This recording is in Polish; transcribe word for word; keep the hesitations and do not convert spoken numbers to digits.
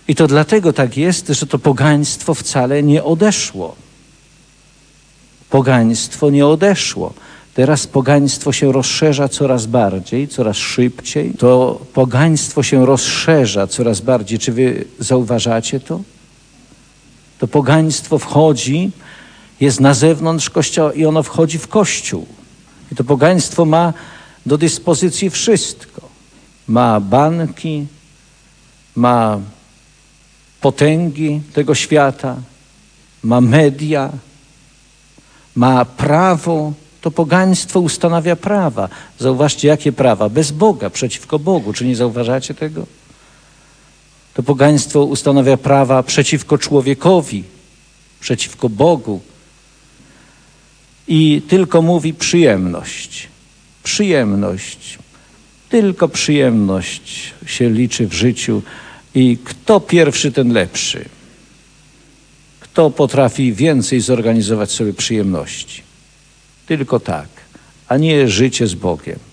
I to dlatego tak jest, że to pogaństwo wcale nie odeszło. Pogaństwo nie odeszło. Teraz pogaństwo się rozszerza coraz bardziej, coraz szybciej. To pogaństwo się rozszerza coraz bardziej. Czy wy zauważacie to? To pogaństwo wchodzi, jest na zewnątrz Kościoła i ono wchodzi w Kościół. I to pogaństwo ma do dyspozycji wszystko. Ma banki, ma potęgi tego świata, ma media, ma prawo. To pogaństwo ustanawia prawa. Zauważcie, jakie prawa? Bez Boga, przeciwko Bogu. Czy nie zauważacie tego? To pogaństwo ustanawia prawa przeciwko człowiekowi, przeciwko Bogu. I tylko mówi przyjemność. Przyjemność. Tylko przyjemność się liczy w życiu. I kto pierwszy, ten lepszy. Kto potrafi więcej zorganizować sobie przyjemności. Tylko tak, a nie życie z Bogiem.